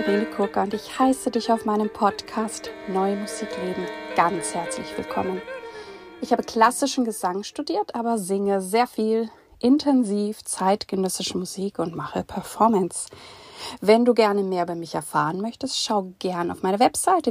Irene Kurka und ich heiße dich auf meinem Podcast Neue Musik leben ganz herzlich willkommen. Ich habe klassischen Gesang studiert, aber singe sehr viel intensiv zeitgenössische Musik und mache Performance. Wenn du gerne mehr über mich erfahren möchtest, schau gerne auf meine Webseite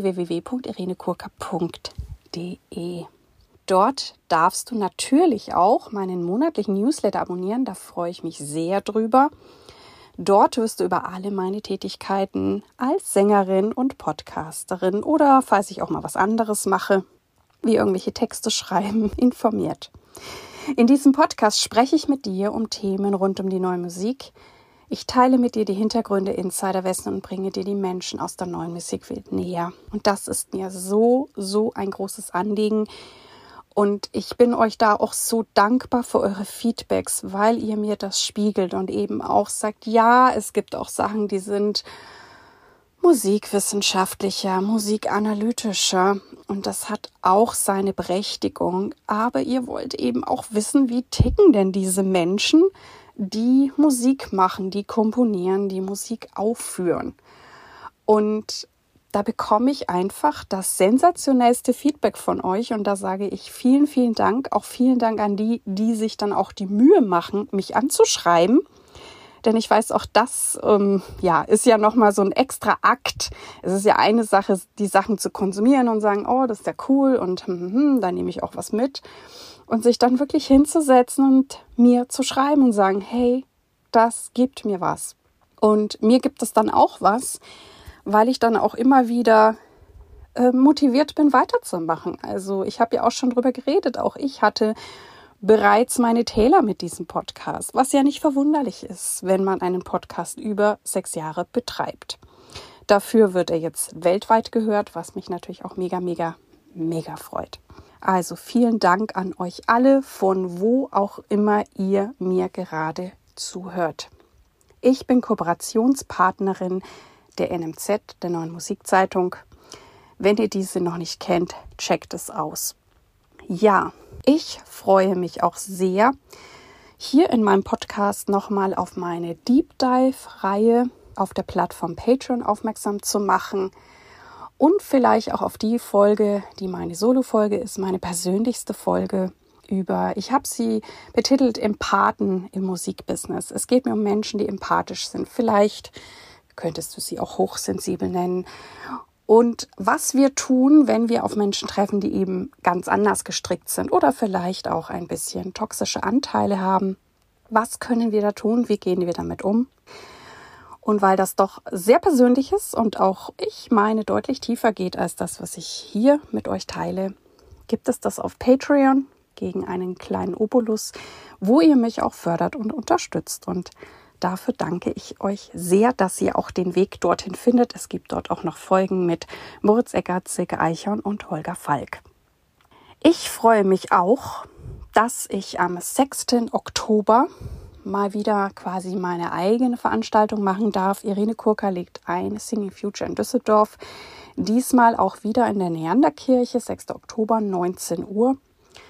www.irenekurka.de. Dort darfst du natürlich auch meinen monatlichen Newsletter abonnieren, da freue ich mich sehr drüber. Dort wirst du über alle meine Tätigkeiten als Sängerin und Podcasterin oder falls ich auch mal was anderes mache, wie irgendwelche Texte schreiben, informiert. In diesem Podcast spreche ich mit dir um Themen rund um die neue Musik. Ich teile mit dir die Hintergründe, Insiderwissen und bringe dir die Menschen aus der neuen Musikwelt näher. Und das ist mir so ein großes Anliegen. Und ich bin euch da auch so dankbar für eure Feedbacks, weil ihr mir das spiegelt und eben auch sagt, ja, es gibt auch Sachen, die sind musikwissenschaftlicher, musikanalytischer und das hat auch seine Berechtigung. Aber ihr wollt eben auch wissen, wie ticken denn diese Menschen, die Musik machen, die komponieren, die Musik aufführen. Und da bekomme ich einfach das sensationellste Feedback von euch und da sage ich vielen Dank. Auch vielen Dank an die, die sich dann auch die Mühe machen, mich anzuschreiben. Denn ich weiß, auch das ist ja nochmal so ein extra Akt. Es ist ja eine Sache, die Sachen zu konsumieren und sagen, oh, das ist ja cool und da nehme ich auch was mit. Und sich dann wirklich hinzusetzen und mir zu schreiben und sagen, hey, das gibt mir was. Und mir gibt es dann auch was, weil ich dann auch immer wieder motiviert bin, weiterzumachen. Also ich habe ja auch schon drüber geredet. Auch ich hatte bereits meine Täler mit diesem Podcast, was ja nicht verwunderlich ist, wenn man einen Podcast über 6 Jahre betreibt. Dafür wird er jetzt weltweit gehört, was mich natürlich auch mega freut. Also vielen Dank an euch alle, von wo auch immer ihr mir gerade zuhört. Ich bin Kooperationspartnerin der NMZ, der Neuen Musikzeitung. Wenn ihr diese noch nicht kennt, checkt es aus. Ja, ich freue mich auch sehr, hier in meinem Podcast nochmal auf meine Deep Dive-Reihe auf der Plattform Patreon aufmerksam zu machen und vielleicht auch auf die Folge, die meine Solo-Folge ist, meine persönlichste Folge ich habe sie betitelt Empathen im Musikbusiness. Es geht mir um Menschen, die empathisch sind. Vielleicht könntest du sie auch hochsensibel nennen. Und was wir tun, wenn wir auf Menschen treffen, die eben ganz anders gestrickt sind oder vielleicht auch ein bisschen toxische Anteile haben. Was können wir da tun? Wie gehen wir damit um? Und weil das doch sehr persönlich ist und auch ich meine deutlich tiefer geht als das, was ich hier mit euch teile, gibt es das auf Patreon gegen einen kleinen Obolus, wo ihr mich auch fördert und unterstützt. Und dafür danke ich euch sehr, dass ihr auch den Weg dorthin findet. Es gibt dort auch noch Folgen mit Moritz Eckert, Silke Eichhorn und Holger Falk. Ich freue mich auch, dass ich am 6. Oktober mal wieder quasi meine eigene Veranstaltung machen darf. Irene Kurka legt ein, Singing Future in Düsseldorf. Diesmal auch wieder in der Neanderkirche, 6. Oktober, 19 Uhr.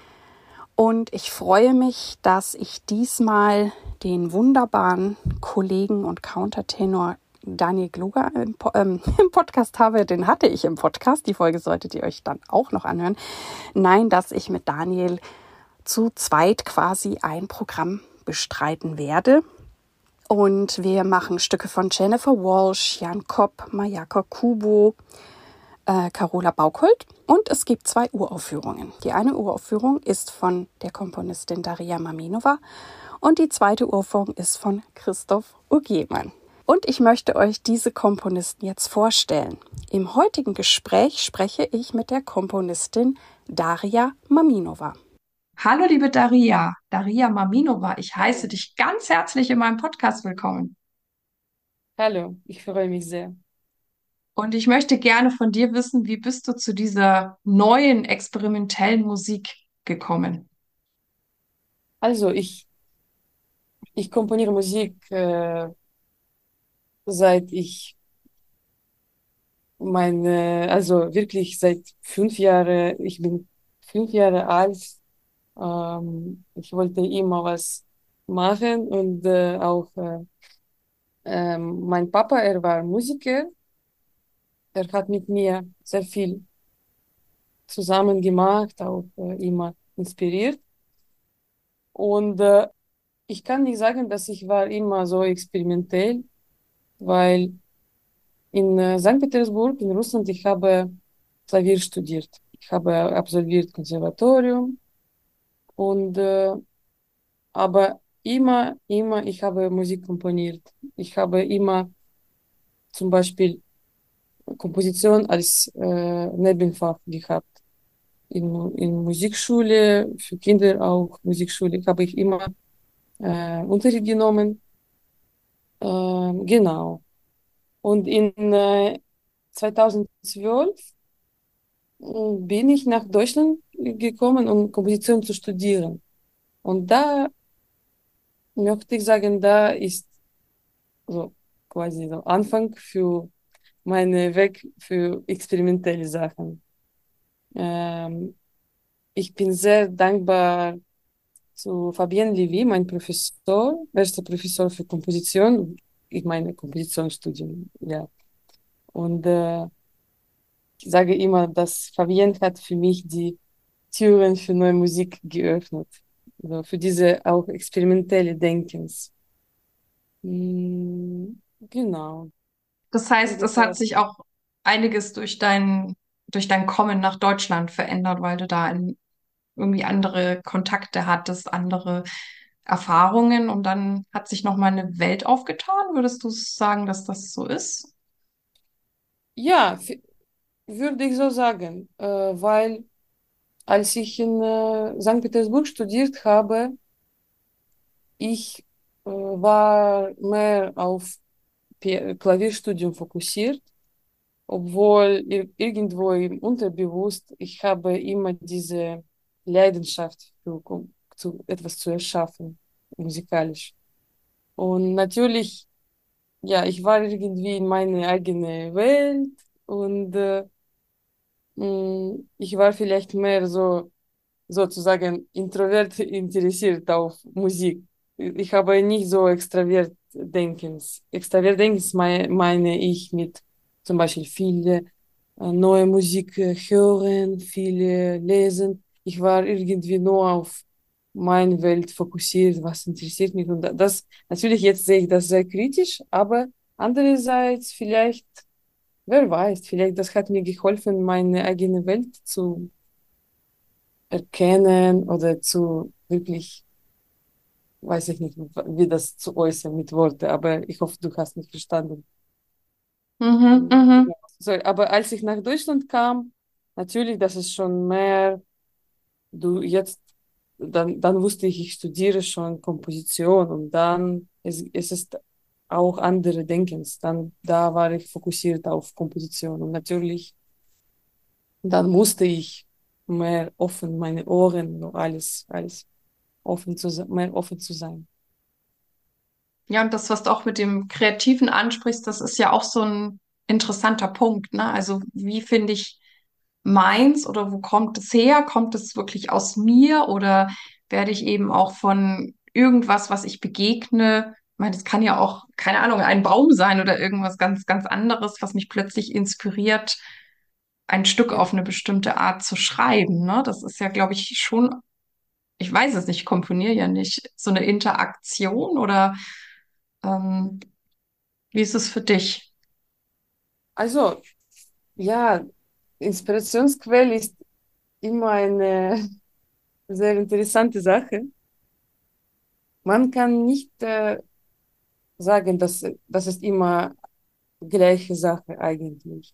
Und ich freue mich, dass ich diesmal den wunderbaren Kollegen und Countertenor Daniel Gloger im Podcast habe. Den hatte ich im Podcast. Die Folge solltet ihr euch dann auch noch anhören. Nein, dass ich mit Daniel zu zweit quasi ein Programm bestreiten werde. Und wir machen Stücke von Jennifer Walsh, Jan Kopp, Mayaka Kubo, Carola Bauchold und es gibt 2 Uraufführungen. Die eine Uraufführung ist von der Komponistin Daria Maminova und die zweite Uraufführung ist von Christoph Urgemann. Und ich möchte euch diese Komponisten jetzt vorstellen. Im heutigen Gespräch spreche ich mit der Komponistin Daria Maminova. Hallo liebe Daria, Daria Maminova, ich heiße dich ganz herzlich in meinem Podcast willkommen. Hallo, ich freue mich sehr. Und ich möchte gerne von dir wissen, wie bist du zu dieser neuen experimentellen Musik gekommen? Also ich komponiere Musik seit ich also wirklich seit 5 Jahren, ich bin 5 Jahre alt. Ich wollte immer was machen und mein Papa, er war Musiker er hat mit mir sehr viel zusammen gemacht, auch immer inspiriert. Und ich kann nicht sagen, dass ich war immer so experimentell, weil in Sankt Petersburg, in Russland, ich habe Klavier studiert. Ich habe absolviert Konservatorium und aber immer, ich habe Musik komponiert. Ich habe immer zum Beispiel Komposition als Nebenfach gehabt. In Musikschule, für Kinder auch Musikschule, habe ich immer Unterricht genommen. Genau. Und in 2012 bin ich nach Deutschland gekommen, um Komposition zu studieren. Und da möchte ich sagen, da ist so quasi so Anfang für meine Weg für experimentelle Sachen. Ähm, Ich bin sehr dankbar zu Fabienne Levy, mein Professor, erster Professor für Komposition, ich meine Kompositionsstudium, ja. Und ich sage immer, dass Fabienne hat für mich die Türen für neue Musik geöffnet. Also für diese auch experimentelle Denkens. Genau. Das heißt, es Ungefähr hat das. sich auch einiges durch dein Kommen nach Deutschland verändert, weil du da irgendwie andere Kontakte hattest, andere Erfahrungen und dann hat sich nochmal eine Welt aufgetan. Würdest du sagen, dass das so ist? Ja, würde ich so sagen, weil als ich in Sankt Petersburg studiert habe, ich war mehr auf Klavierstudium fokussiert, obwohl irgendwo im Unterbewusst ich habe immer diese Leidenschaft für etwas zu erschaffen, musikalisch. Und natürlich, ja, ich war irgendwie in meine eigene Welt und ich war vielleicht mehr so sozusagen introvert interessiert auf Musik. Ich habe nicht so extravert Denkens. Extravert Denkens meine ich mit zum Beispiel viele neue Musik hören, viele lesen. Ich war irgendwie nur auf meine Welt fokussiert, was interessiert mich. Und das, natürlich jetzt sehe ich das sehr kritisch, aber andererseits vielleicht, wer weiß, vielleicht das hat mir geholfen, meine eigene Welt zu erkennen oder zu wirklich, weiß ich nicht, wie das zu äußern mit Worten, aber ich hoffe, du hast mich verstanden. Mhm, mhm. Genau. So, aber als ich nach Deutschland kam, natürlich, das ist schon mehr, du jetzt, dann wusste ich, ich studiere schon Komposition und dann es ist auch andere Denkens. Dann, da war ich fokussiert auf Komposition und natürlich, dann musste ich mehr offen, meine Ohren, so alles offen mehr offen zu sein. Ja, und das, was du auch mit dem Kreativen ansprichst, das ist ja auch so ein interessanter Punkt, ne? Also, wie finde ich meins oder wo kommt es her? Kommt es wirklich aus mir oder werde ich eben auch von irgendwas, was ich begegne? Ich meine, das kann ja auch, keine Ahnung, ein Baum sein oder irgendwas ganz, ganz anderes, was mich plötzlich inspiriert, ein Stück Ja. auf eine bestimmte Art zu schreiben, ne? Das ist ja, glaube ich, schon, ich weiß es nicht, ich komponiere ja nicht, so eine Interaktion oder ähm, wie ist es für dich? Also, ja, Inspirationsquelle ist immer eine sehr interessante Sache. Man kann nicht sagen, dass das ist immer gleiche Sache eigentlich.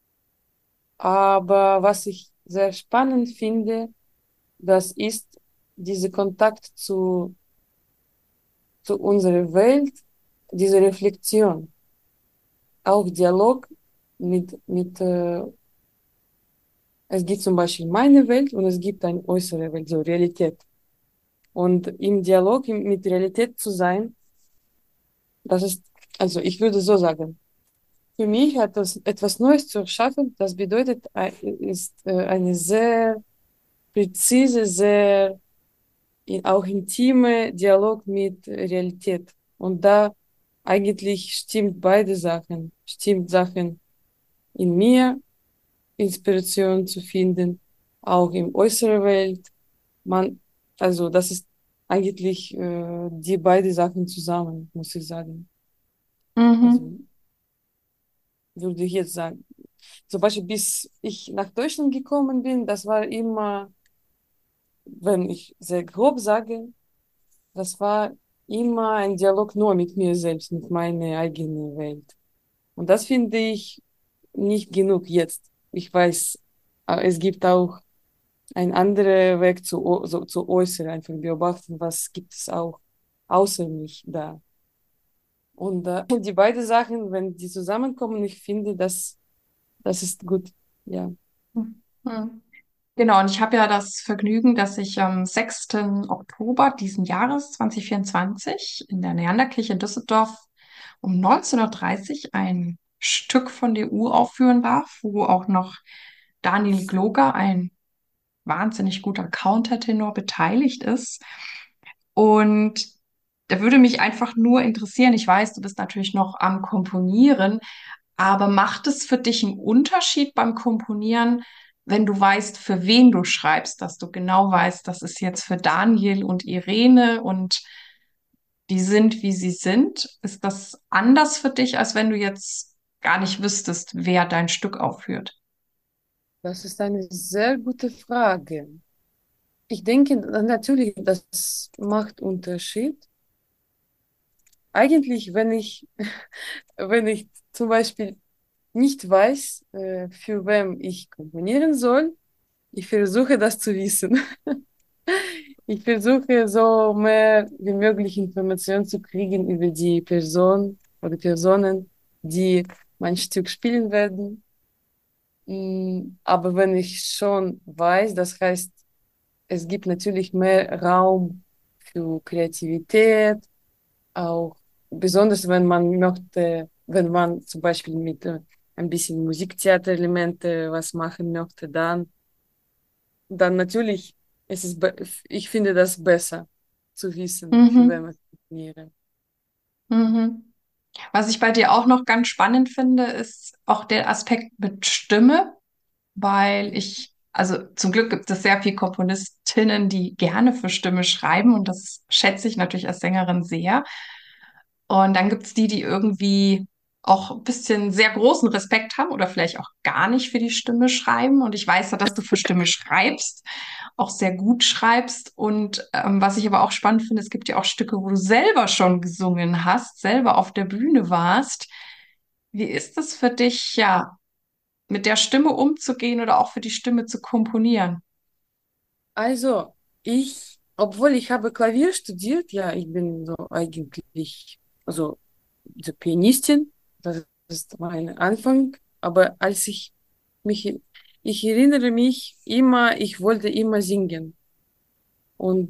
Aber was ich sehr spannend finde, das ist dieser Kontakt zu unserer Welt, diese Reflexion, auch Dialog es gibt zum Beispiel meine Welt und es gibt eine äußere Welt, so Realität. Und im Dialog mit Realität zu sein, das ist, also ich würde so sagen, für mich hat das etwas Neues zu erschaffen. Das bedeutet, ist eine sehr präzise, sehr auch intime Dialog mit Realität. Und da eigentlich stimmt beide Sachen. Stimmt Sachen in mir Inspiration zu finden, auch in äußeren Welt. Man, also das ist eigentlich die beiden Sachen zusammen, muss ich sagen. Also Mhm. würde ich jetzt sagen. Zum Beispiel, bis ich nach Deutschland gekommen bin, das war immer, wenn ich sehr grob sage, das war immer ein Dialog nur mit mir selbst, mit meiner eigenen Welt. Und das finde ich nicht genug jetzt. Ich weiß, es gibt auch ein anderer Weg zu äußern, einfach beobachten, was gibt es auch außer mich da. Und die beiden Sachen, wenn die zusammenkommen, ich finde, das ist gut. Ja. Mhm. Genau, und ich habe ja das Vergnügen, dass ich am 6. Oktober diesen Jahres 2024 in der Neanderkirche in Düsseldorf um 19:30 Uhr ein Stück von der aufführen darf, wo auch noch Daniel Gloger, ein wahnsinnig guter Countertenor, beteiligt ist. Und da würde mich einfach nur interessieren, ich weiß, du bist natürlich noch am Komponieren, aber macht es für dich einen Unterschied beim Komponieren, wenn du weißt, für wen du schreibst, dass du genau weißt, das ist jetzt für Daniel und Irene und die sind, wie sie sind? Ist das anders für dich, als wenn du jetzt gar nicht wüsstest, wer dein Stück aufführt? Das ist eine sehr gute Frage. Ich denke natürlich, das macht Unterschied. Eigentlich, wenn ich zum Beispiel nicht weiß, für wem ich komponieren soll, ich versuche das zu wissen. Ich versuche so mehr wie möglich Informationen zu kriegen über die Person oder Personen, die mein Stück spielen werden. Aber wenn ich schon weiß, das heißt, es gibt natürlich mehr Raum für Kreativität, auch besonders wenn man möchte, wenn man zum Beispiel mit ein bisschen Musiktheaterelemente was machen möchte, dann natürlich ich finde das besser zu wissen, für wen Mhm. ich komponiere. Mhm. Was ich bei dir auch noch ganz spannend finde, ist auch der Aspekt mit Stimme, weil also zum Glück gibt es sehr viele Komponistinnen, die gerne für Stimme schreiben und das schätze ich natürlich als Sängerin sehr. Und dann gibt es die, die irgendwie auch ein bisschen sehr großen Respekt haben oder vielleicht auch gar nicht für die Stimme schreiben. Und ich weiß ja, dass du für Stimme schreibst, auch sehr gut schreibst. Und was ich aber auch spannend finde, es gibt ja auch Stücke, wo du selber schon gesungen hast, selber auf der Bühne warst. Wie ist es für dich, ja, mit der Stimme umzugehen oder auch für die Stimme zu komponieren? Also, obwohl ich habe Klavier studiert, ja, ich bin so eigentlich, also, so Pianistin, das ist mein Anfang, aber mich, ich erinnere mich immer, ich wollte immer singen und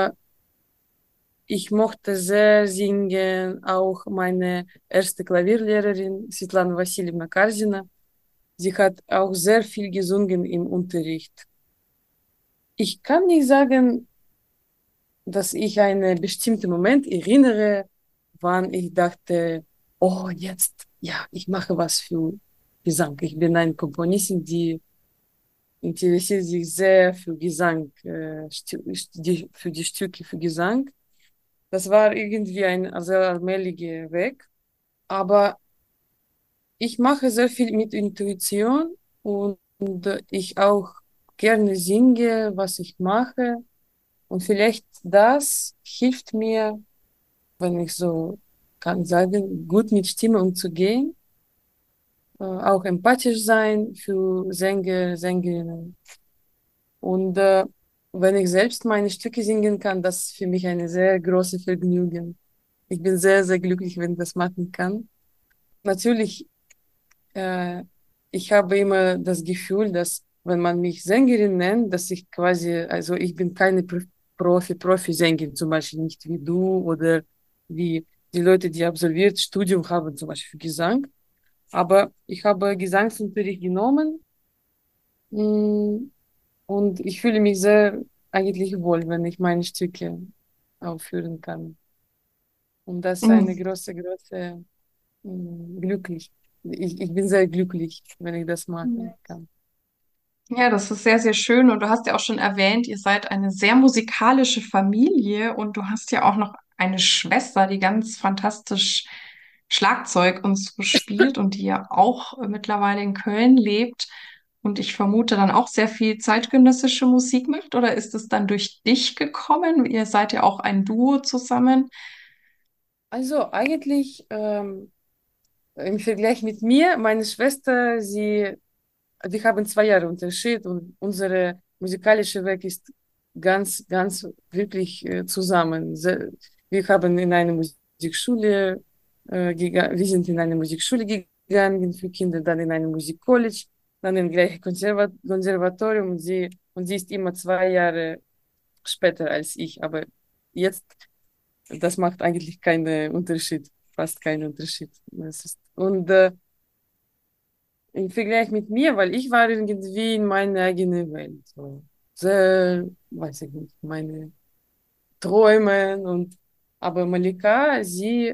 ich mochte sehr singen, auch meine erste Klavierlehrerin, Svetlana Wassiljewna Karsina, sie hat auch sehr viel gesungen im Unterricht. Ich kann nicht sagen, dass ich einen bestimmten Moment erinnere, wann ich dachte, oh, jetzt, ja, ich mache was für Gesang. Ich bin eine Komponistin, die interessiert sich sehr für Gesang, für die Stücke für Gesang. Das war irgendwie ein sehr allmählicher Weg. Aber ich mache sehr viel mit Intuition und ich auch gerne singe, was ich mache. Und vielleicht das hilft mir, wenn ich so kann sagen, gut mit Stimme umzugehen, auch empathisch sein für Sänger, Sängerinnen. Und wenn ich selbst meine Stücke singen kann, das ist für mich eine sehr große Vergnügen. Ich bin sehr, sehr glücklich, wenn ich das machen kann. Natürlich, äh, ich habe immer das Gefühl, dass wenn man mich Sängerin nennt, dass ich quasi, also ich bin keine Profi-Sängerin, zum Beispiel nicht wie du oder wie die Leute, die absolviert Studium haben, zum Beispiel für Gesang. Aber ich habe Gesangsunterricht genommen, mm, und ich fühle mich sehr eigentlich wohl, wenn ich meine Stücke aufführen kann. Und das ist eine Mhm. große, glücklich. ich bin sehr glücklich, wenn ich das machen kann. Ja, das ist sehr, sehr schön. Und du hast ja auch schon erwähnt, ihr seid eine sehr musikalische Familie und du hast ja auch noch eine Schwester, die ganz fantastisch Schlagzeug und so spielt und die ja auch mittlerweile in Köln lebt und ich vermute dann auch sehr viel zeitgenössische Musik macht. Oder ist es dann durch dich gekommen? Ihr seid ja auch ein Duo zusammen. Also eigentlich im Vergleich mit mir, meine Schwester, wir haben 2 Jahre Unterschied und unsere musikalische Weg ist ganz, ganz wirklich zusammen. Wir haben in einer Musikschule, wir sind in eine Musikschule gegangen für Kinder, dann in eine Musikcollege, dann in gleiche Konservatorium und sie ist immer 2 Jahre später als ich, aber jetzt, das macht eigentlich keinen Unterschied, fast keinen Unterschied. Im Vergleich mit mir, weil ich war irgendwie in meiner eigenen Welt. So sehr, weiß ich nicht, meine Träume aber Malika,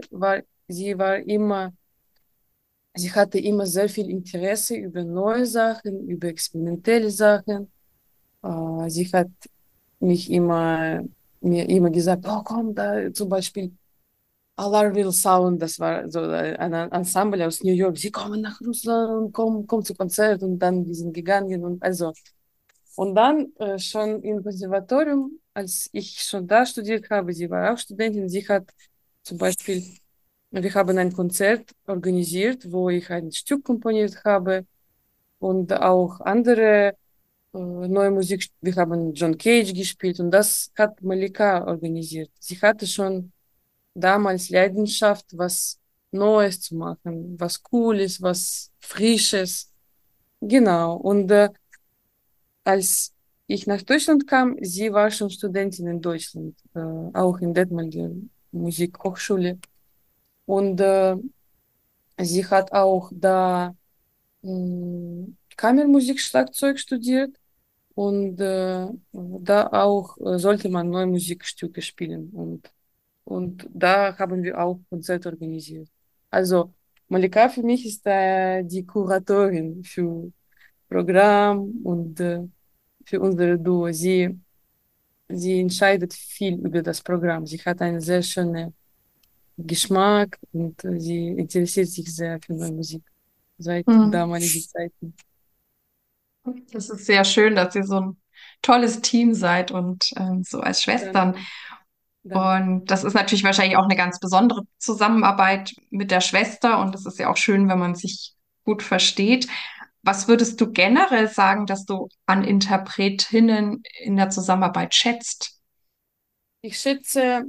sie hatte immer sehr viel Interesse über neue Sachen, über experimentelle Sachen. Sie hat mich immer, mir immer gesagt, oh komm, da zum Beispiel Alarville Sound, das war so ein Ensemble aus New York. Sie kommen nach Russland, komm zu Konzert und dann wir sind gegangen und also und dann schon im Konservatorium, als ich schon da studiert habe, sie war auch Studentin, sie hat zum Beispiel, wir haben ein Konzert organisiert, wo ich ein Stück komponiert habe und auch andere neue Musik, wir haben John Cage gespielt und das hat Malika organisiert. Sie hatte schon damals Leidenschaft, was Neues zu machen, was Cooles, was Frisches. Genau. Und als ich nach Deutschland kam, sie war schon Studentin in Deutschland, auch in Detmold, der Musikhochschule. Und sie hat auch da Kammermusik, Schlagzeug studiert. Und da auch sollte man neue Musikstücke spielen. Und da haben wir auch Konzerte organisiert. Also Malika für mich ist die Kuratorin für Programm und für unsere Duo. Sie entscheidet viel über das Programm. Sie hat einen sehr schönen Geschmack und sie interessiert sich sehr für neue Musik seit Hm. damaligen Zeiten. Das ist sehr schön, dass ihr so ein tolles Team seid und so als Schwestern. Danke, danke. Und das ist natürlich wahrscheinlich auch eine ganz besondere Zusammenarbeit mit der Schwester. Und es ist ja auch schön, wenn man sich gut versteht. Was würdest du generell sagen, dass du an Interpretinnen in der Zusammenarbeit schätzt? Ich schätze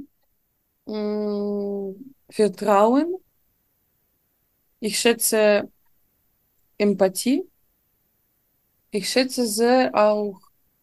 Vertrauen, ich schätze Empathie, ich schätze sehr auch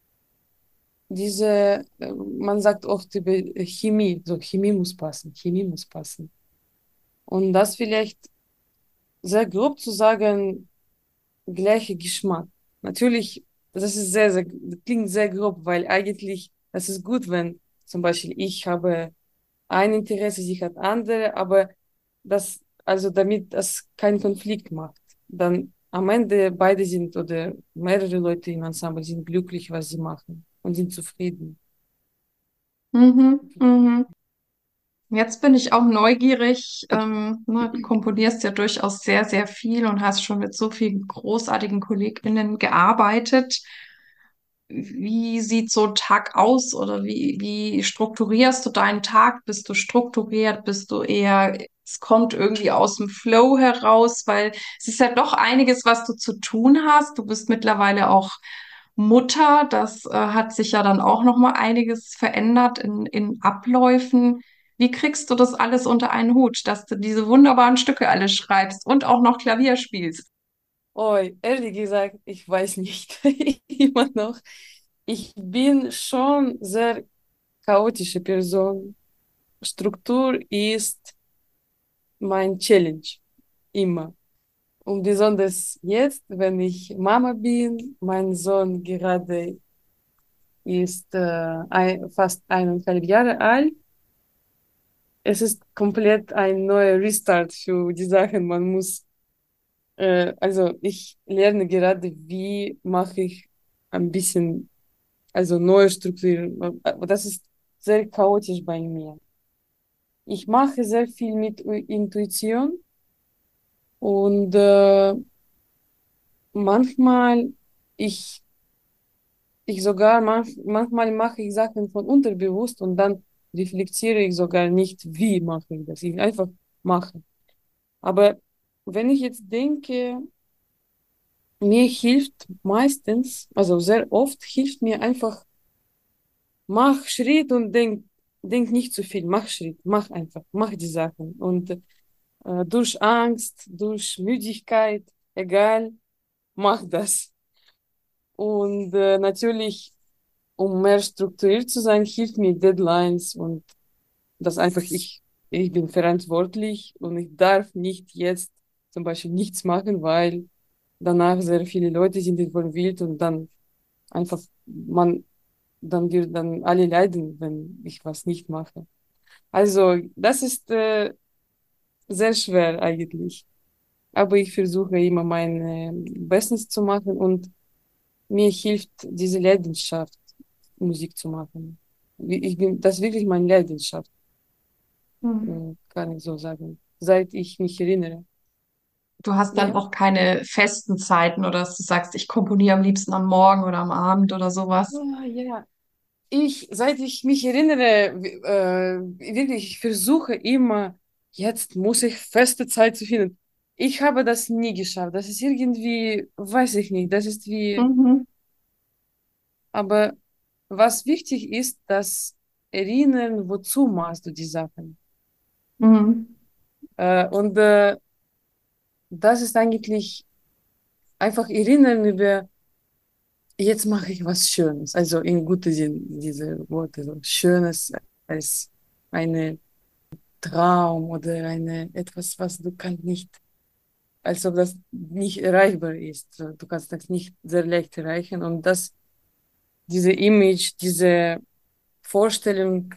man sagt oft über Chemie, so Chemie muss passen, Chemie muss passen. Und das vielleicht sehr grob zu sagen, gleicher Geschmack. Natürlich, das ist das klingt sehr grob, weil eigentlich, das ist gut, wenn zum Beispiel ich habe ein Interesse, sie hat andere, aber also damit das keinen Konflikt macht, dann am Ende beide sind oder mehrere Leute im Ensemble sind glücklich, was sie machen und sind zufrieden. Mhm, mhm. Jetzt bin ich auch neugierig. Ne, du komponierst ja durchaus sehr, sehr viel und hast schon mit so vielen großartigen KollegInnen gearbeitet. Wie sieht so ein Tag aus oder wie strukturierst du deinen Tag? Bist du strukturiert? Bist du eher, es kommt irgendwie aus dem Flow heraus? Weil es ist ja doch einiges, was du zu tun hast. Du bist mittlerweile auch Mutter. Das hat sich ja dann auch noch mal einiges verändert in Abläufen. Wie kriegst du das alles unter einen Hut, dass du diese wunderbaren Stücke alle schreibst und auch noch Klavier spielst? Oh, ehrlich gesagt, ich weiß nicht. Immer noch. Ich bin schon sehr chaotische Person. Struktur ist mein Challenge. Immer. Und besonders jetzt, wenn ich Mama bin, mein Sohn gerade ist fast 1,5 Jahre alt. Es ist komplett ein neuer Restart für die Sachen. Man muss Also ich lerne gerade, wie mache ich ein bisschen, also neue Strukturen. Das ist sehr chaotisch bei mir. Ich mache sehr viel mit Intuition und manchmal ich ich sogar manchmal mache ich Sachen von unterbewusst und dann reflektiere ich sogar nicht, wie mache ich das. Ich einfach mache. Aber wenn ich jetzt denke, mir hilft meistens, also sehr oft hilft mir einfach, mach Schritt und denk nicht zu viel, mach Schritt, mach einfach, mach die Sachen. Und durch Angst, durch Müdigkeit, egal, mach das. Und natürlich, um mehr strukturiert zu sein, hilft mir Deadlines und das einfach, ich bin verantwortlich und ich darf nicht jetzt zum Beispiel nichts machen, weil danach sehr viele Leute sind involviert und dann einfach, dann wird dann alle leiden, wenn ich was nicht mache. Also, das ist sehr schwer eigentlich. Aber ich versuche immer mein Bestes zu machen und mir hilft diese Leidenschaft, Musik zu machen. Das ist wirklich meine Leidenschaft, Hm. kann ich so sagen, seit ich mich erinnere. Du hast dann Ja. auch keine festen Zeiten oder dass du sagst, ich komponiere am liebsten am Morgen oder am Abend oder sowas. Ja. Seit ich mich erinnere, wirklich, ich versuche immer, jetzt muss ich feste Zeit zu finden. Ich habe das nie geschafft. Das ist irgendwie, weiß ich nicht, das ist wie, Mhm. aber was wichtig ist, das Erinnern, wozu machst du die Sachen? Mhm. Und das ist eigentlich einfach Erinnern über, jetzt mache ich was Schönes. Also in gutem Sinn, diese Worte, so Schönes als eine Traum oder etwas, was du kannst nicht, als ob das nicht erreichbar ist. So, du kannst das nicht sehr leicht erreichen. Und diese Image, diese Vorstellung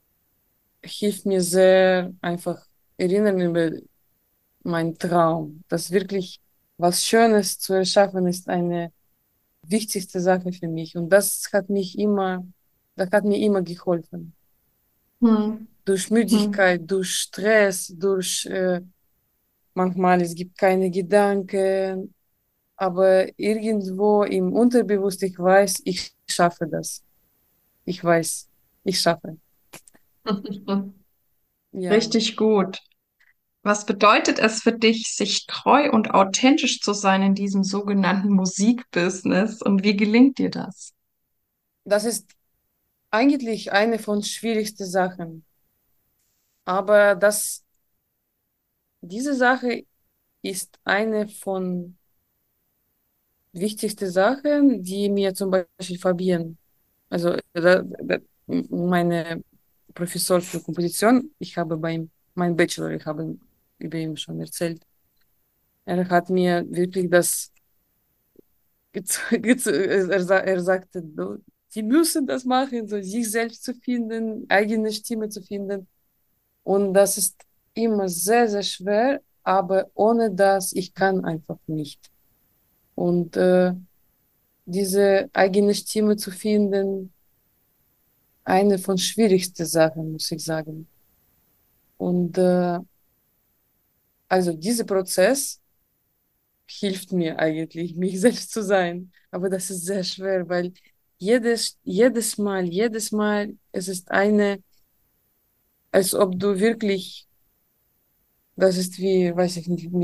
hilft mir sehr, einfach erinnern über meinen Traum. Dass wirklich was Schönes zu erschaffen ist eine wichtigste Sache für mich. Und das hat mir immer geholfen. Mhm. Durch Mhm. Müdigkeit, durch Stress, durch manchmal es gibt keine Gedanken, aber irgendwo im Unterbewusst, ich weiß, ich schaffe das. Ich weiß, ich schaffe. Ja, Richtig gut. Was bedeutet es für dich, sich treu und authentisch zu sein in diesem sogenannten Musikbusiness und wie gelingt dir das? das ist eigentlich eine von schwierigsten Sachen. Aber diese Sache ist eine von wichtigsten Sachen, die mir zum Beispiel Fabian, also meine Professor für Komposition, ich habe bei ihm, mein Bachelor, ich habe über ihn schon erzählt. Er hat mir wirklich das er sagte, sie müssen das machen, so sich selbst zu finden, eigene Stimme zu finden. Und das ist immer sehr, sehr schwer, aber ohne das, ich kann einfach nicht. Und diese eigene Stimme zu finden, eine von schwierigsten Sachen, muss ich sagen. Und also dieser Prozess hilft mir eigentlich, mich selbst zu sein. Aber das ist sehr schwer, weil jedes Mal, es ist als ob du wirklich, das ist wie, weiß ich nicht,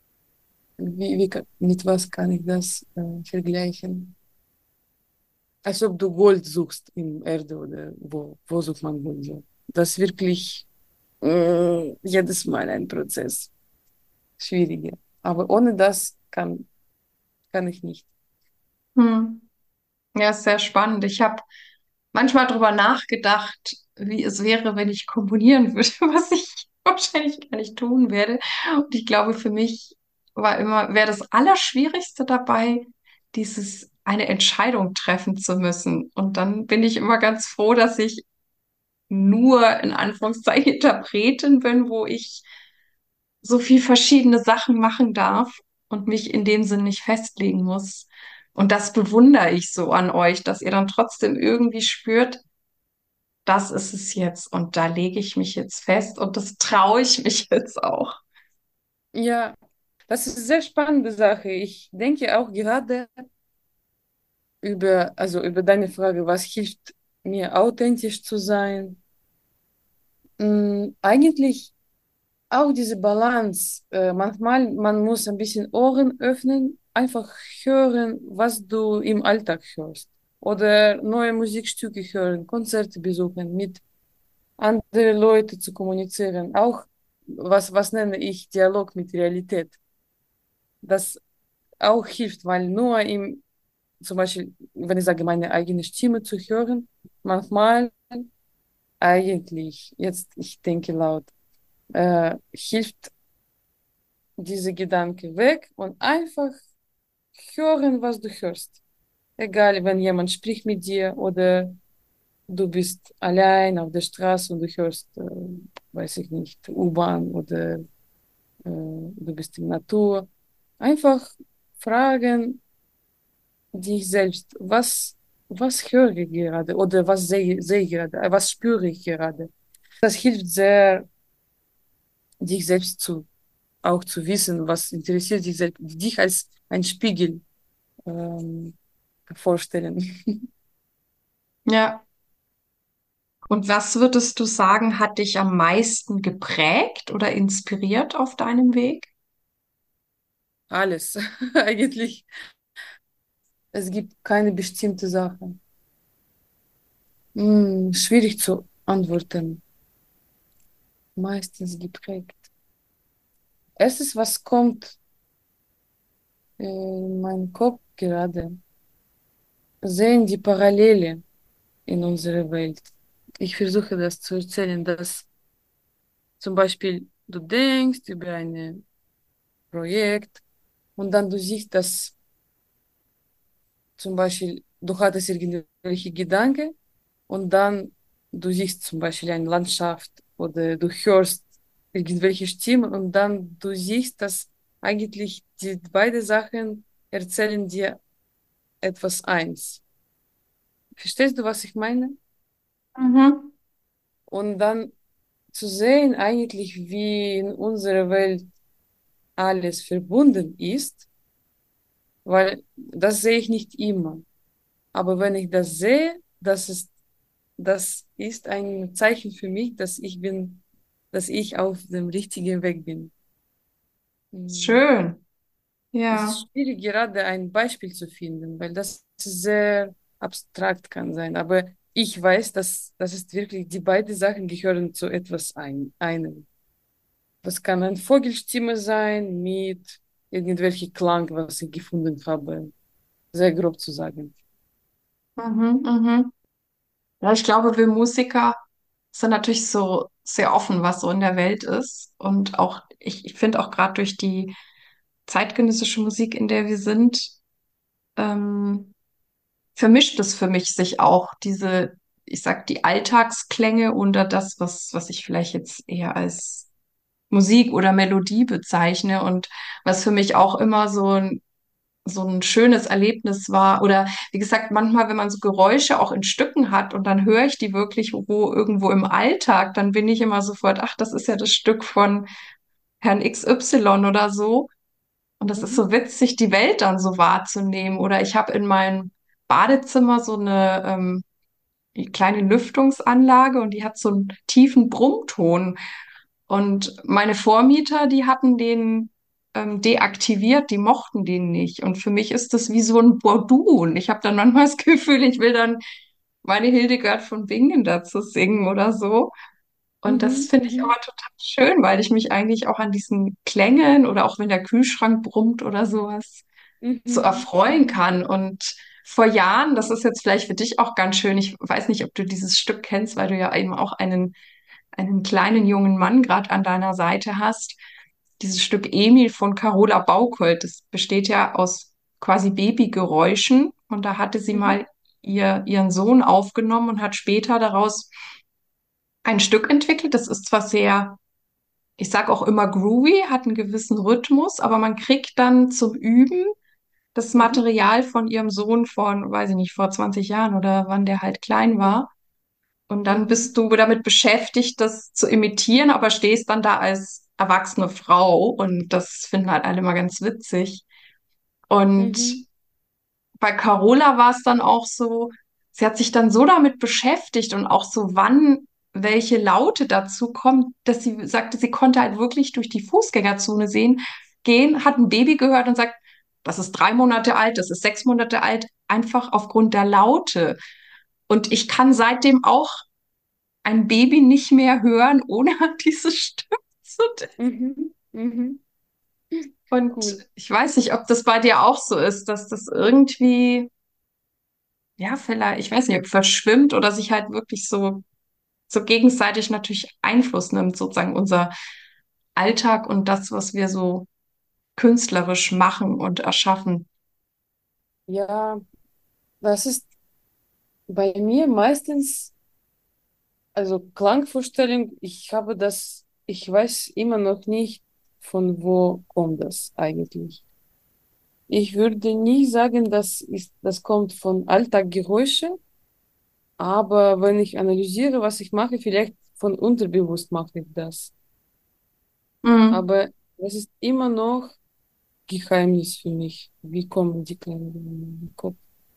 mit was kann ich das vergleichen? Als ob du Gold suchst in Erde oder wo sucht man Gold so. Das ist wirklich jedes Mal ein Prozess, schwieriger. Aber ohne das kann ich nicht. Hm. Ja, ist sehr spannend. Ich habe manchmal darüber nachgedacht, wie es wäre, wenn ich komponieren würde, was ich wahrscheinlich gar nicht tun werde. Und ich glaube, für mich wäre das Allerschwierigste dabei, dieses eine Entscheidung treffen zu müssen. Und dann bin ich immer ganz froh, dass ich nur in Anführungszeichen Interpretin bin, wo ich so viel verschiedene Sachen machen darf und mich in dem Sinn nicht festlegen muss. Und das bewundere ich so an euch, dass ihr dann trotzdem irgendwie spürt, das ist es jetzt und da lege ich mich jetzt fest und das traue ich mich jetzt auch. Ja, das ist eine sehr spannende Sache. Ich denke auch gerade über deine Frage, was hilft mir authentisch zu sein. Eigentlich auch diese Balance. Manchmal, man muss ein bisschen Ohren öffnen, einfach hören, was du im Alltag hörst. Oder neue Musikstücke hören, Konzerte besuchen, mit anderen Leuten zu kommunizieren. Auch was nenne ich Dialog mit Realität. Das auch hilft, weil nur zum Beispiel, wenn ich sage, meine eigene Stimme zu hören, manchmal eigentlich, jetzt ich denke laut, hilft diese Gedanke weg und einfach hören, was du hörst. Egal, wenn jemand spricht mit dir oder du bist allein auf der Straße und du hörst, weiß ich nicht, U-Bahn oder du bist in Natur. Einfach fragen dich selbst, was höre ich gerade oder was sehe ich gerade, was spüre ich gerade. Das hilft sehr, dich selbst auch zu wissen, was interessiert dich selbst, dich als ein Spiegel ähm, vorstellen. Ja. Und was würdest du sagen, hat dich am meisten geprägt oder inspiriert auf deinem Weg? Alles, eigentlich. Es gibt keine bestimmte Sache. Schwierig zu antworten. Meistens geprägt. Erstes, was kommt in meinen Kopf gerade, sehen die Parallele in unserer Welt. Ich versuche das zu erzählen, dass zum Beispiel du denkst über ein Projekt und dann du siehst, dass zum Beispiel du hattest irgendwelche Gedanken und dann du siehst zum Beispiel eine Landschaft oder du hörst irgendwelche Stimmen und dann du siehst, dass eigentlich die beide Sachen erzählen dir etwas eins. Verstehst du, was ich meine? Mhm. Und dann zu sehen eigentlich, wie in unserer Welt alles verbunden ist, weil das sehe ich nicht immer. Aber wenn ich das sehe, das ist ein Zeichen für mich, dass ich auf dem richtigen Weg bin. Mm. Schön. Es Ja. ist schwierig, gerade ein Beispiel zu finden, weil das sehr abstrakt kann sein. Aber ich weiß, dass das ist wirklich, die beiden Sachen gehören zu etwas einem. Das kann eine Vogelstimme sein mit irgendwelchen Klang, was ich gefunden habe. Sehr grob zu sagen. Mhm, mhm. Ja, ich glaube, wir Musiker sind natürlich so sehr offen, was so in der Welt ist. Und auch, ich finde auch gerade durch die zeitgenössische Musik, in der wir sind, ähm, vermischt es für mich sich auch diese, ich sag, die Alltagsklänge unter das, was ich vielleicht jetzt eher als Musik oder Melodie bezeichne und was für mich auch immer so ein schönes Erlebnis war. Oder wie gesagt, manchmal, wenn man so Geräusche auch in Stücken hat und dann höre ich die wirklich irgendwo im Alltag, dann bin ich immer sofort, ach, das ist ja das Stück von Herrn XY oder so. Und das ist Mhm. so witzig, die Welt dann so wahrzunehmen. Oder ich habe in meinem Badezimmer so eine kleine Lüftungsanlage und die hat so einen tiefen Brummton. Und meine Vormieter, die hatten den deaktiviert, die mochten den nicht. Und für mich ist das wie so ein Bordun. Ich habe dann manchmal das Gefühl, ich will dann meine Hildegard von Bingen dazu singen oder so. Und das Mhm. finde ich aber Mhm. total schön, weil ich mich eigentlich auch an diesen Klängen oder auch wenn der Kühlschrank brummt oder sowas so Mhm. erfreuen Mhm. kann. Und vor Jahren, das ist jetzt vielleicht für dich auch ganz schön, ich weiß nicht, ob du dieses Stück kennst, weil du ja eben auch einen kleinen jungen Mann gerade an deiner Seite hast. Dieses Stück Emil von Carola Bauchold, das besteht ja aus quasi Babygeräuschen. Und da hatte sie Mhm. mal ihren Sohn aufgenommen und hat später daraus ein Stück entwickelt. Das ist zwar sehr ich sage auch immer groovy, hat einen gewissen Rhythmus, aber man kriegt dann zum Üben das Mhm. Material von ihrem Sohn von, weiß ich nicht, vor 20 Jahren oder wann der halt klein Mhm. war. Und dann Mhm. bist du damit beschäftigt, das zu imitieren, aber stehst dann da als erwachsene Frau und das finden halt alle mal ganz witzig. Und Mhm. bei Carola war es dann auch so, sie hat sich dann so damit beschäftigt und auch so, wann welche Laute dazu kommen, dass sie sagte, sie konnte halt wirklich durch die Fußgängerzone gehen, hat ein Baby gehört und sagt, das ist 3 Monate alt, das ist 6 Monate alt, einfach aufgrund der Laute. Und ich kann seitdem auch ein Baby nicht mehr hören, ohne an diese Stimme zu denken. Mhm. Mhm. Und Cool. ich weiß nicht, ob das bei dir auch so ist, dass das irgendwie, ja, vielleicht, ich weiß nicht, ob verschwimmt oder sich halt wirklich so gegenseitig natürlich Einfluss nimmt, sozusagen unser Alltag und das, was wir so künstlerisch machen und erschaffen. Ja, das ist bei mir meistens, also Klangvorstellung, ich habe das, ich weiß immer noch nicht, von wo kommt das eigentlich. Ich würde nie sagen, das kommt von Alltagsgeräusche, aber wenn ich analysiere, was ich mache, vielleicht von unterbewusst mache ich das. Mhm. Aber das ist immer noch Geheimnis für mich. Wie kommen die Klänge in meinen Kopf?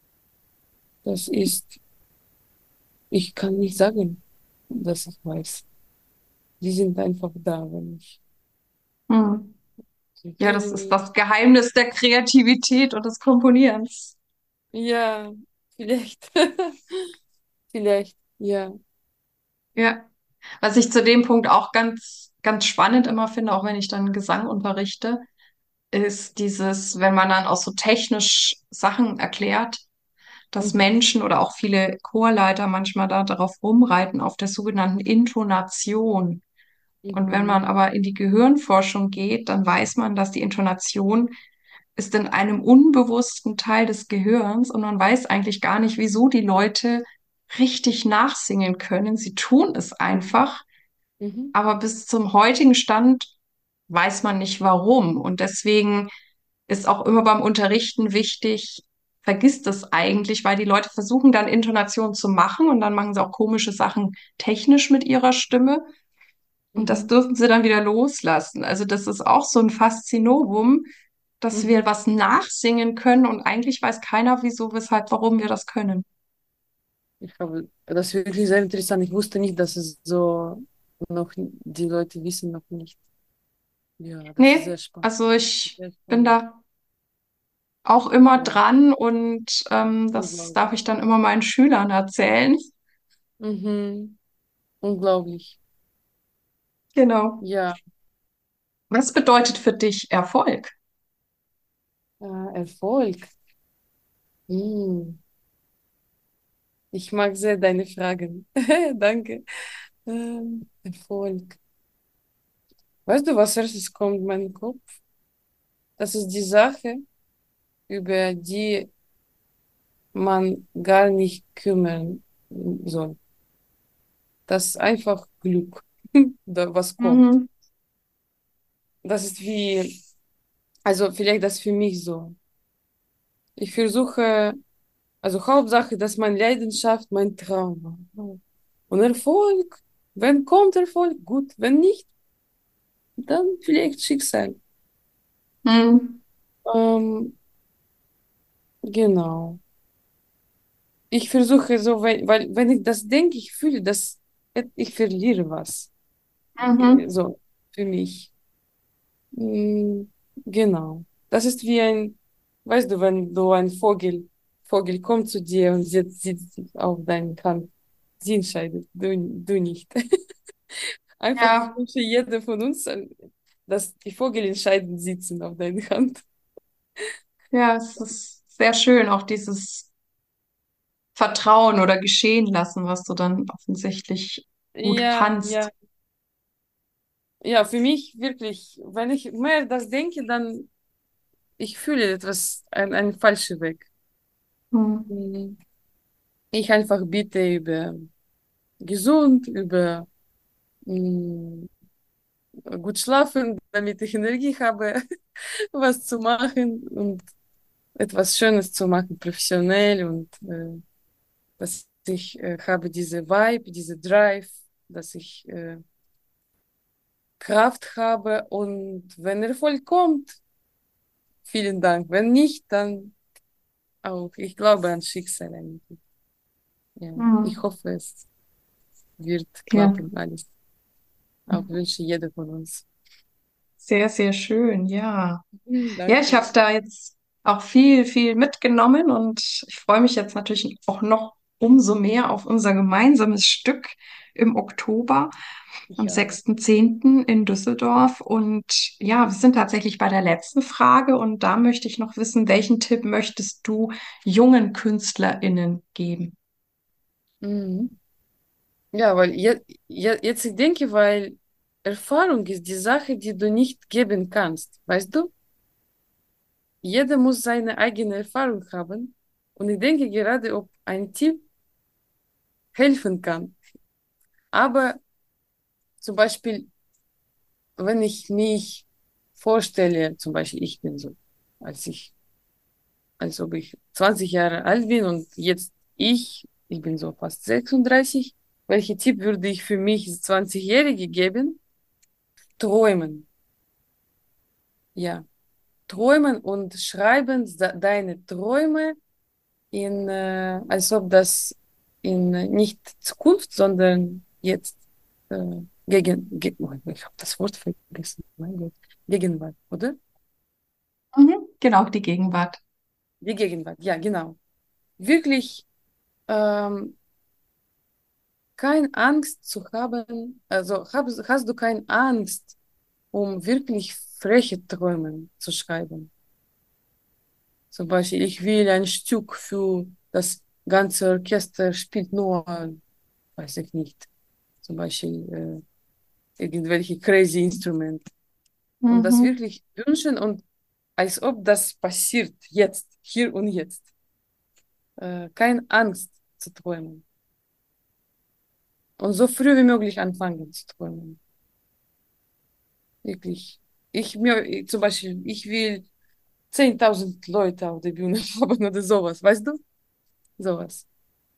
Das ist, ich kann nicht sagen, dass ich weiß. Die sind einfach da, wenn ich Mhm. Ja, konzentriere das ist mich. das Geheimnis der Kreativität und des Komponierens. Ja, vielleicht. Vielleicht, ja. Ja. Was ich zu dem Punkt auch ganz, ganz spannend immer finde, auch wenn ich dann Gesang unterrichte, ist dieses, wenn man dann auch so technisch Sachen erklärt, dass Mhm. Menschen oder auch viele Chorleiter manchmal da darauf rumreiten, auf der sogenannten Intonation. Und wenn man Mhm. aber in die Gehirnforschung geht, dann weiß man, dass die Intonation ist in einem unbewussten Teil des Gehirns und man weiß eigentlich gar nicht, wieso die Leute richtig nachsingen können. Sie tun es Mhm. einfach, Mhm. aber bis zum heutigen Stand weiß man nicht warum. Und deswegen ist auch immer beim Unterrichten wichtig, vergisst es eigentlich, weil die Leute versuchen dann Intonation zu machen und dann machen sie auch komische Sachen technisch mit ihrer Stimme. Und das Mhm. dürfen sie dann wieder loslassen. Also das ist auch so ein Faszinovum, dass wir Mhm. was nachsingen können und eigentlich weiß keiner, wieso, weshalb, warum wir das können. Ich habe, das ist wirklich sehr interessant. Ich wusste nicht, dass es so noch, die Leute wissen noch nicht. Ja, das ist sehr Nee, spannend. also ich Sehr bin spannend. da auch immer Ja, dran und das darf ich unglaublich. dann immer meinen Schülern erzählen. Mhm. Unglaublich. Genau. Ja, Was bedeutet für dich Erfolg? Erfolg. Hm. Ich mag sehr deine Fragen. Danke. Erfolg. Weißt du, was erstes kommt in meinen Kopf? Das ist die Sache, über die man gar nicht kümmern soll. Das ist einfach Glück, da was kommt. Mhm. Das ist wie, also vielleicht das für mich so. Ich versuche, also Hauptsache, dass meine Leidenschaft mein Traum war. Und Erfolg, wenn kommt Erfolg, gut, wenn nicht, dann vielleicht Schicksal. Mhm. Ähm, genau. Ich versuche so, weil wenn ich das denke, ich fühle, dass ich verliere was. Mhm. So, für mich. Mm, genau. Das ist wie ein, weißt du, wenn du ein Vogel kommt zu dir und sitzt auf deiner Hand. Sie entscheidet, du nicht. Einfach, ich Ja, wünsche jeder von uns, dass die Vogel entscheiden sitzen auf deiner Hand. ja, es ist sehr schön, auch dieses Vertrauen oder geschehen lassen, was du dann offensichtlich gut Ja, kannst. ja. Ja, für mich wirklich, wenn ich mehr das denke, dann ich fühle etwas, ein falscher Weg. Mhm. Mhm. Ich einfach bitte über gesund, über mm, gut schlafen, damit ich Energie habe, was zu machen und etwas Schönes zu machen, professionell und dass ich habe diese Vibe, diese Drive, dass ich Kraft habe und wenn Erfolg kommt, vielen Dank. Wenn nicht, dann auch. Ich glaube an Schicksal eigentlich. Ja, ich Mhm. hoffe, es wird Ja, klappen alles. Auch wünsche jeder von uns. sehr, sehr schön, ja. Ja, ich Danke. habe da jetzt auch viel, viel mitgenommen und ich freue mich jetzt natürlich auch noch umso mehr auf unser gemeinsames Stück im Oktober, am Ja. 6.10. in Düsseldorf. Und ja, wir sind tatsächlich bei der letzten Frage und da möchte ich noch wissen, welchen Tipp möchtest du jungen KünstlerInnen geben? Mhm. Ja, weil jetzt ich denke, weil Erfahrung ist die Sache, die du nicht geben kannst. Weißt du? Jeder muss seine eigene Erfahrung haben. Und ich denke gerade, ob ein Tipp helfen kann. Aber zum Beispiel, wenn ich mich vorstelle, zum Beispiel, ich bin so, als ich, als ob ich 20 Jahre alt bin und jetzt ich bin so fast 36. Welche Tipp würde ich für mich 20-Jährige geben? Träumen. Ja, träumen und schreiben deine Träume als ob das in nicht Zukunft, sondern jetzt oh, ich habe das Wort vergessen, mein Gott, Gegenwart, oder? Mhm, genau, die Gegenwart. Die Gegenwart, ja, genau. Wirklich ähm, keine Angst zu haben, also hast du keine Angst, um wirklich freche Träume zu schreiben. Zum Beispiel, ich will ein Stück für das ganze Orchester spielt nur, weiß ich nicht, zum Beispiel irgendwelche crazy Instrument. Und das Mhm. wirklich wünschen und als ob das passiert jetzt, hier und jetzt. Keine Angst zu träumen. Und so früh wie möglich anfangen zu träumen. Wirklich. Zum Beispiel, ich will 10.000 Leute auf der Bühne haben oder sowas, weißt du? Sowas.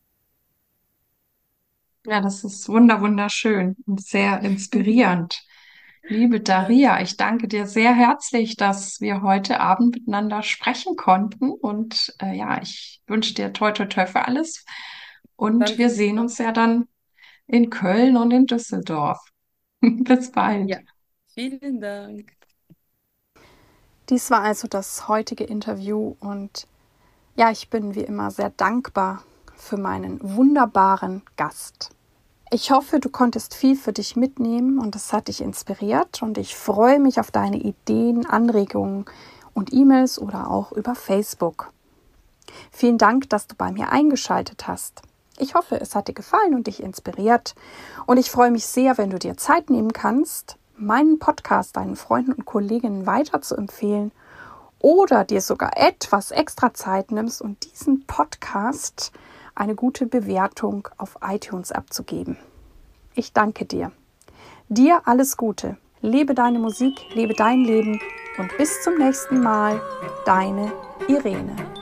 Ja, das ist wunderschön und sehr inspirierend. Liebe Danke. Daria, ich danke dir sehr herzlich, dass wir heute Abend miteinander sprechen konnten. Und ja, ich wünsche dir toi toi toi für alles. Und Danke wir dir sehen auch. uns ja dann in Köln und in Düsseldorf. Bis bald. Ja, vielen Dank. Dies war also das heutige Interview und ja, ich bin wie immer sehr dankbar für meinen wunderbaren Gast. Ich hoffe, du konntest viel für dich mitnehmen und es hat dich inspiriert und ich freue mich auf deine Ideen, Anregungen und E-Mails oder auch über Facebook. Vielen Dank, dass du bei mir eingeschaltet hast. Ich hoffe, es hat dir gefallen und dich inspiriert und ich freue mich sehr, wenn du dir Zeit nehmen kannst, meinen Podcast deinen Freunden und Kolleginnen weiter zu empfehlen oder dir sogar etwas extra Zeit nimmst und diesen Podcast eine gute Bewertung auf iTunes abzugeben. Ich danke dir. Dir alles Gute. Lebe deine Musik, lebe dein Leben und bis zum nächsten Mal. Deine Irene.